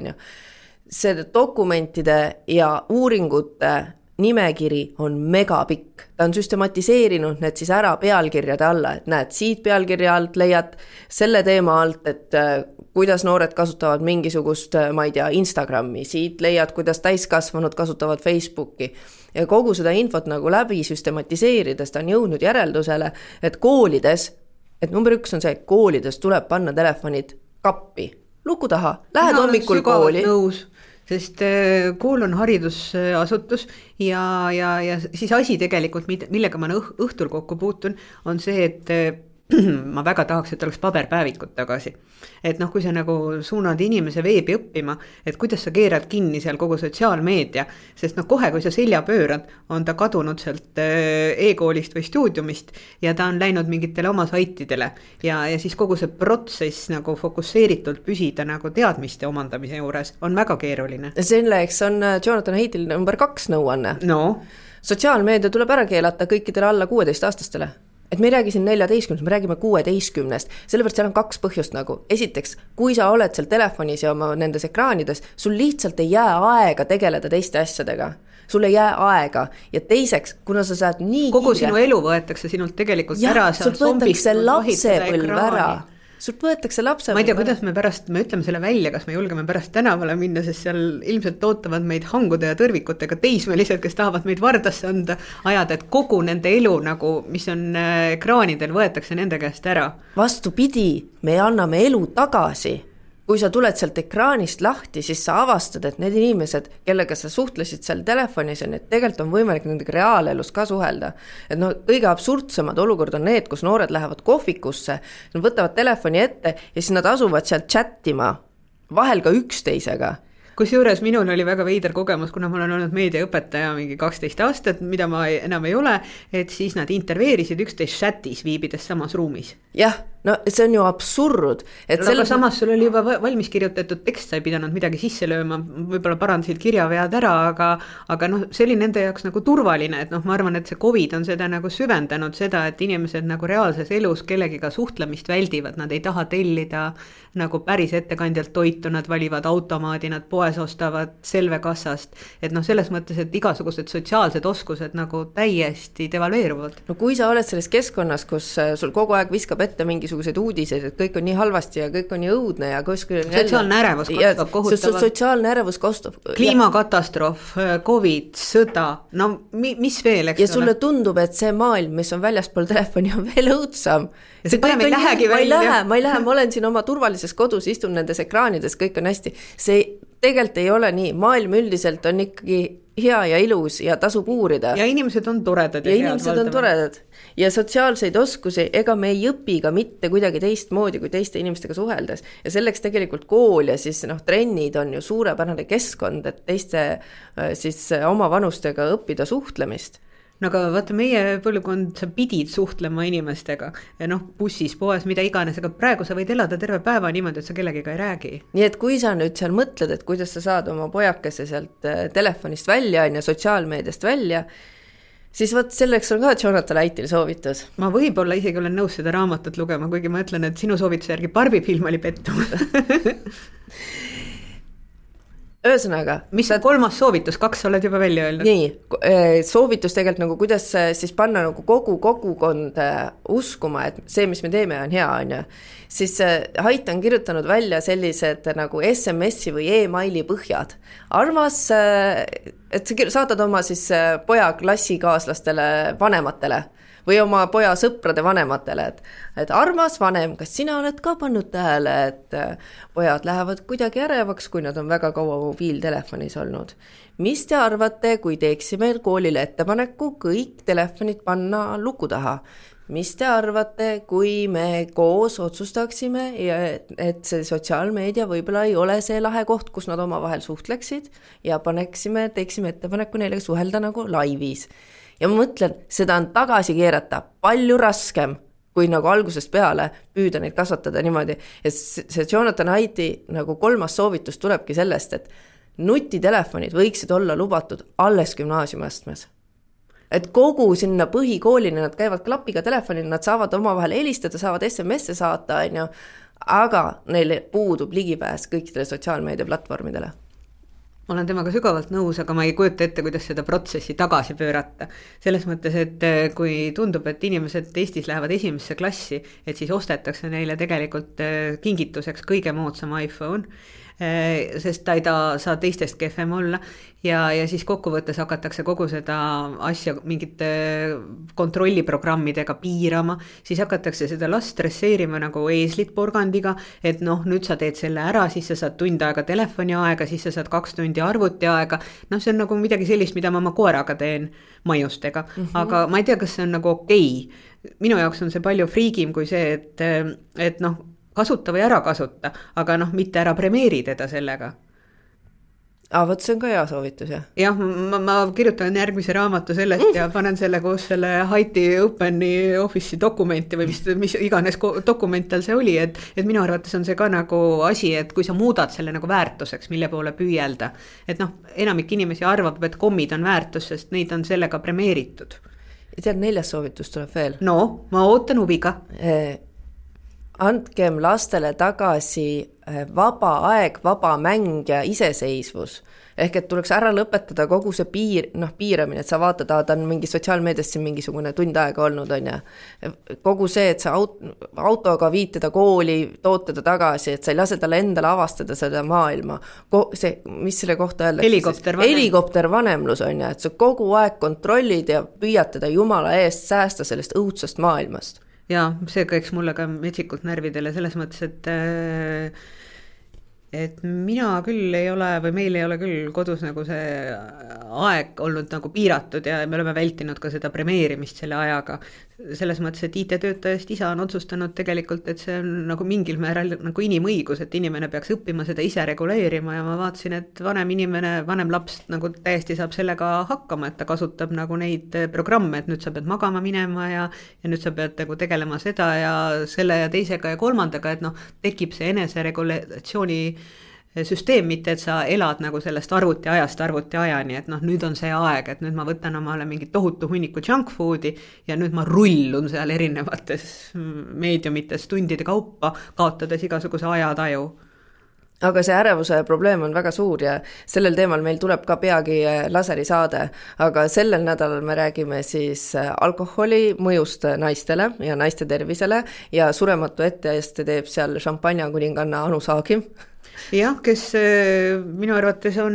See dokumentide ja uuringute nimekiri on megapikk. Ta on süstematiseerinud need siis ära pealkirjade alla, et näed, siit pealkirja alt leiad selle teema alt, et kuidas noored kasutavad mingisugust, ma ei tea, Instagrami, siit leiad, kuidas täiskasvanud kasutavad Facebooki. Ja kogu seda infot nagu läbi süstematiseerides ta on jõudnud järeldusele, et koolides, et number 1 on see, koolides tuleb panna telefonid kappi, luku taha, lähed hommikul kooli. Nõus. Sest kool on haridusasutus ja siis asi tegelikult, millega ma õhtul kokku puutun, on see, et ma väga tahaks, et oleks paberpäevikud tagasi. Et kui sa nagu suunad inimese veebi õppima, et kuidas sa keerad kinni seal kogu sotsiaalmeedia, sest kohe, kui sa selja pöörad, on ta kadunud sealt e-koolist või stuudiumist ja ta on läinud mingitele oma saitidele ja siis kogu see protsess nagu fokusseeritult püsida nagu teadmiste omandamise juures on väga keeruline. Selleks on Jonathan Haittil number 2 nõuanne. No. Sotsiaalmeedia tuleb ära keelata kõikidele alla 16-aastastele. Et me ei räägi siin 14, me räägime 16. Sellepärast seal on 2 põhjust nagu. Esiteks, kui sa oled seal telefonis ja oma nendes ekraanides, sul lihtsalt ei jää aega tegeleda teiste asjadega. Sul ei jää aega. Ja teiseks, kuna sa saad nii kogu sinu elu võetakse sinult tegelikult ära. Sult võetakse lapsepõlv ära. Sult võetakse lapse. Ma ei tea, kuidas me ütleme selle välja, kas me julgeme pärast tänavale minna, sest seal ilmselt ootavad meid hangude ja tõrvikutega teismelised, kes tahavad meid vardasse ajada, et kogu nende elu, nagu, mis on ekraanidel, võetakse nende käest ära. Vastupidi, me anname elu tagasi. Kui sa tuled sealt ekraanist lahti, siis sa avastad, et need inimesed, kellega sa suhtlesid seal telefonis, et tegelikult on võimalik nendega reaalelus ka suhelda. Et kõige absurdsemad olukord on need, kus noored lähevad kohvikusse, nad võtavad telefoni ette ja siis nad asuvad sealt chattima, vahel ka üksteisega. Kusjuures minul oli väga veider kogemus, kuna ma olen olnud meediaõpetaja mingi 12 aastat, mida ma enam ei ole, et siis nad interveerisid üksteist chatis viibides samas ruumis. Jah, no see on ju absurd. Aga samas sul oli juba valmis kirjutatud tekst, sa ei pidanud midagi sisse lööma, võib-olla parandasid kirjavead ära, aga see oli nende jaoks nagu turvaline, et ma arvan, et see COVID on seda nagu süvendanud seda, et inimesed nagu reaalses elus kellegiga suhtlemist väldivad, nad ei taha tellida nagu päris ettekandjalt toitu, nad valivad automaadi, nad poes ostavad Selvekassast, et selles mõttes, et igasugused sotsiaalsed oskused nagu täiesti devalveeruvad. No kui sa oled selles keskkonnas, kus sul kogu aeg viskab ette mingisugused uudised, et kõik on nii halvasti ja kõik on nii õudne ja sotsiaalne ärevus kasvab kohutavalt. Sotsiaalne ärevus kasvab. Kliimakatastroof, COVID, sõda, mis veel, eks ja sulle tundub, et see maailm, mis on väljaspool telefoni, on veel õudsam. Ma ei lähe, ma olen siin oma turvalises kodus, istun nendes ekraanides, kõik on hästi. See tegelikult ei ole nii, maailm üldiselt on ikkagi hea ja ilus ja tasub uurida. Ja inimesed on toredad. Ja inimesed on toredad. Ja sotsiaalseid oskusi, ega me ei õpi ka mitte kuidagi teistmoodi kui teiste inimestega suheldes. Ja selleks tegelikult kool ja siis trennid on ju suurepärane keskkond, et teiste siis oma vanustega õppida suhtlemist. No aga vaata, meie põlvkond, sa pidid suhtlema inimestega ja bussis, poes, mida iganes, aga praegu sa võid elada terve päeva niimoodi, et sa kellegiga ei räägi. Nii et kui sa nüüd seal mõtled, et kuidas sa saad oma pojakese sealt telefonist välja ja sotsiaalmeediast välja, siis võt selleks on ka Jonathan Haittil soovitus. Ma võib-olla isegi olen nõus seda raamatut lugema, kuigi ma ütlen, et sinu soovituse järgi Barbie film oli pettumus. Ühesõnaga, mis on 3. soovitus, 2 oled juba välja öelnud? Nii, soovitus tegelikult nagu kuidas siis panna nagu kogu kogukond uskuma, et see, mis me teeme, on hea, on ju. Siis Haitt on kirjutanud välja sellised nagu SMS-i või e-maili põhjad. Armas, et sa saadad oma siis poja klassikaaslastele vanematele või oma poja sõprade vanematele, et armas vanem, kas sina oled ka pannud tähele, et pojad lähevad kuidagi ärevaks, kui nad on väga kaua mobiiltelefonis olnud. Mis te arvate, kui teeksime koolile ettepaneku kõik telefonid panna luku taha? Mis te arvate, kui me koos otsustaksime, et see sotsiaalmeedia võib-olla ei ole see lahe koht, kus nad omavahel suhtleksid ja teeksime ettepaneku neile suhelda nagu laivis. Ja ma mõtlen, seda on tagasi keerata palju raskem, kui nagu algusest peale püüda neid kasvatada niimoodi. Ja see Jonathan Haidti nagu 3. soovitus tulebki sellest, et nutitelefonid võiksid olla lubatud alles gümnaasiumiastmes. Et kogu sinna põhikoolini nad käivad klapiga telefonil, nad saavad omavahel helistada, saavad SMS-e saata, aga neil puudub ligipääs kõikidele sotsiaalmeedia platvormidele. Ma olen temaga sügavalt nõus, aga ma ei kujuta ette, kuidas seda protsessi tagasi pöörata. Selles mõttes, et kui tundub, et inimesed Eestis lähevad esimesse klassi, et siis ostetakse neile tegelikult kingituseks kõige moodsam iPhone, sest ta ei saa teistest kehvem olla ja siis kokkuvõttes hakatakse kogu seda asja mingite kontrolliprogrammidega piirama, siis hakatakse seda last stresseerima nagu eeslit porgandiga, et nüüd sa teed selle ära, siis sa saad tund aega telefoni aega, siis sa saad 2 tundi arvuti aega, see on nagu midagi sellist, mida ma oma koeraga teen maiustega, aga ma ei tea, kas see on nagu okei. Minu jaoks on see palju friigim kui see, et kasuta või ära kasuta, aga mitte ära premeeri teda sellega. Võt see on ka hea soovitus, jah? Jah, ma kirjutan järgmise raamatu sellest ja panen selle koos selle Haidti Openi Office'i dokumenti või mis iganes dokument tal see oli, et minu arvates on see ka nagu asi, et kui sa muudad selle nagu väärtuseks, mille poole püüelda, et enamik inimesi arvab, et kommid on väärtus, sest neid on sellega premeeritud. Ja tead, 4. soovitus tuleb veel. Ma ootan huviga. Andkem lastele tagasi vaba aeg, vaba mäng ja iseseisvus. Ehk et tuleks ära lõpetada kogu see piiramine, et sa vaatad, ta on mingi sotsiaalmeedias siin mingisugune tund aega olnud, on ja. Kogu see, et sa autoga viid teda kooli, tood teda tagasi, et sa ei lase talle endale avastada seda maailma. Mis selle kohta öeldakse? Helikoptervanemlus on ja, et sa kogu aeg kontrollid ja püüad teda jumala eest säästa sellest õudsast maailmast. Ja see käiks mulle ka metsikult närvidele selles mõttes, et mina küll ei ole või meil ei ole küll kodus nagu see aeg olnud nagu piiratud ja me oleme vältinud ka seda premeerimist selle ajaga. Selles mõttes, et IT-töötajast isa on otsustanud tegelikult, et see on nagu mingil määral nagu inimõigus, et inimene peaks õppima seda ise reguleerima ja ma vaatasin, et vanem laps nagu täiesti saab sellega hakkama, et ta kasutab nagu neid programme, et nüüd sa pead magama minema ja nüüd sa pead nagu tegelema seda ja selle ja teisega ja kolmandaga, et tekib see eneseregulatsiooni süsteem, mitte et sa elad nagu sellest arvuti ajani, et nüüd on see aeg, et nüüd ma võtan omale mingi tohutu hunniku junk foodi ja nüüd ma rullun seal erinevates meediumites tundide kaupa, kaotades igasuguse ajataju. Aga see ärevuse probleem on väga suur ja sellel teemal meil tuleb ka peagi laseri saade, aga sellel nädalal me räägime siis alkoholi mõjust naistele ja naiste tervisele ja surematu etteaste teeb seal šampanja kuninganna Anu Saagim. Jah, kes minu arvates on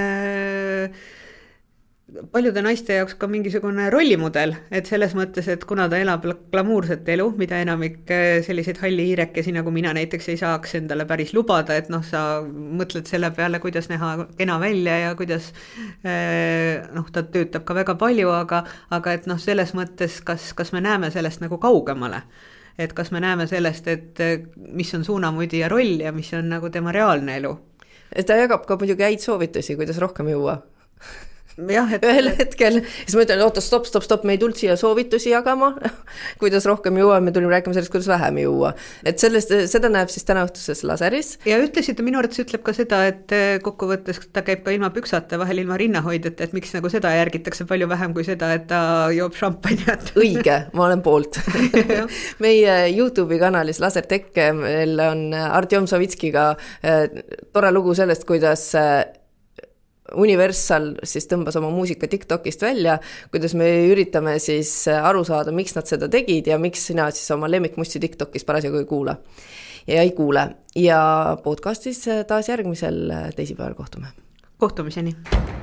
paljude naiste jaoks ka mingisugune rollimudel, et selles mõttes, et kuna ta elab glamuurset elu, mida enamik selliseid halli hiirekesi nagu mina näiteks ei saaks endale päris lubada, et sa mõtled selle peale, kuidas näha kena välja ja kuidas ta töötab ka väga palju, aga et selles mõttes, kas me näeme sellest nagu kaugemale. Et kas me näeme sellest, et mis on suunamudi ja roll ja mis on nagu tema reaalne elu. Ta jagab ka muidugi häid soovitusi, kuidas rohkem juua. Jah, et ühel hetkel, siis ma ütlen, oota, stopp, me ei tulnud siia soovitusi jagama, kuidas rohkem juua, me tulime rääkima sellest, kuidas vähem juua. Et seda näeb siis täna õhtuses laseris. Ja ütlesid, minu arvates ütleb ka seda, et kokkuvõttes ta käib ka ilma püksata vahel ilma rinnahoidjat, et miks nagu seda järgitakse palju vähem kui seda, et ta joob šampanjat. Õige, ma olen poolt. Meie YouTube'i kanalis Lasertech meil on Artjom Savitskiga tore lugu sellest, kuidas Universal siis tõmbas oma muusika TikTokist välja, kuidas me üritame siis aru saada, miks nad seda tegid ja miks sina siis oma lemmikmussi TikTokis parasjagu ei kuule. Ja podcastis taas järgmisel teisipäeval kohtume. Kohtumiseni!